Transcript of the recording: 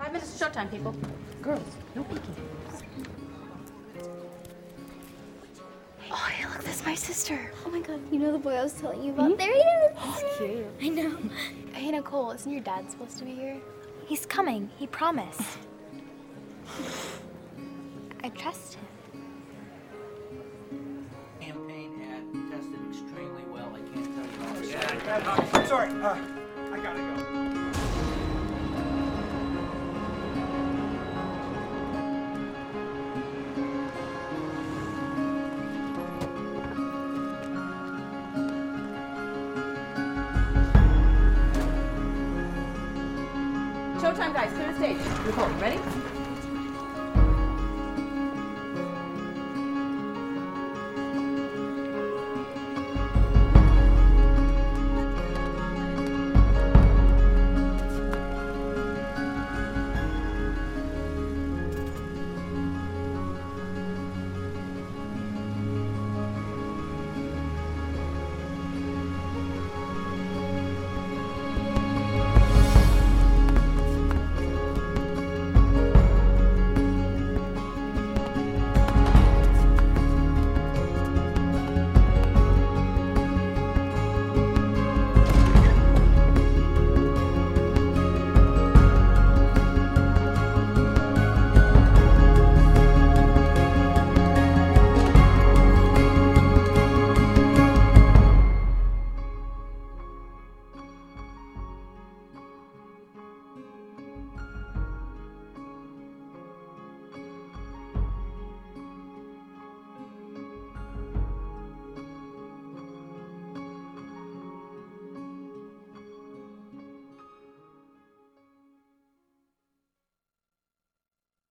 5 minutes to showtime, people. Girls, no peeking. Oh, hey, look, that's my sister. Oh my god, you know the boy I was telling you about? There he is. He's cute. I know. Hey, Nicole, isn't your dad supposed to be here? He's coming. He promised. I trust him. Campaign ad tested extremely well. I can't tell you all. I'm sorry. I gotta go. Showtime, guys. Clear the stage. Nicole, you ready?